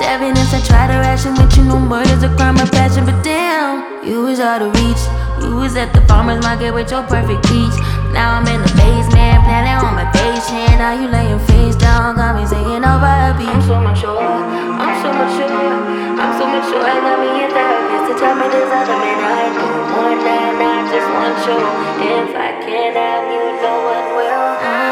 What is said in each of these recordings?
evidence I try to ration with you. No murder's a crime of passion, but damn, you was out of reach. You was at the farmer's market with your perfect peach. Now I'm in the basement, planning on my patient. Now you laying face down, got me singing over a beat. I'm so mature, I'm so mature, I'm so mature. I got me a therapist to tell me there's other men I know. One night, I just want you. If I can't have you, no one will.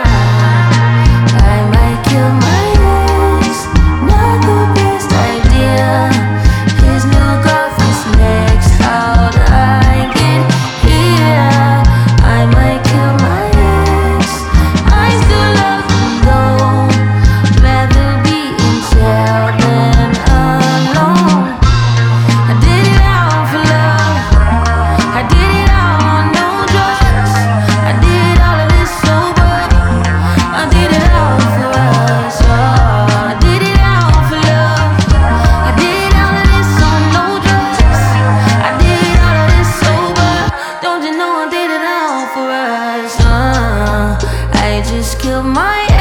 I might kill my ex, not the best idea. His new girlfriend's next, how'd I get here? I might kill my ex, I still love him though. Rather be in jail than alone. I did it all for love, I did it all on no drugs. I did all of this sober, I did it all for us. I did it all for love, I did all of this on no drugs. I did all of this sober, don't you know I did it all for us. I just killed my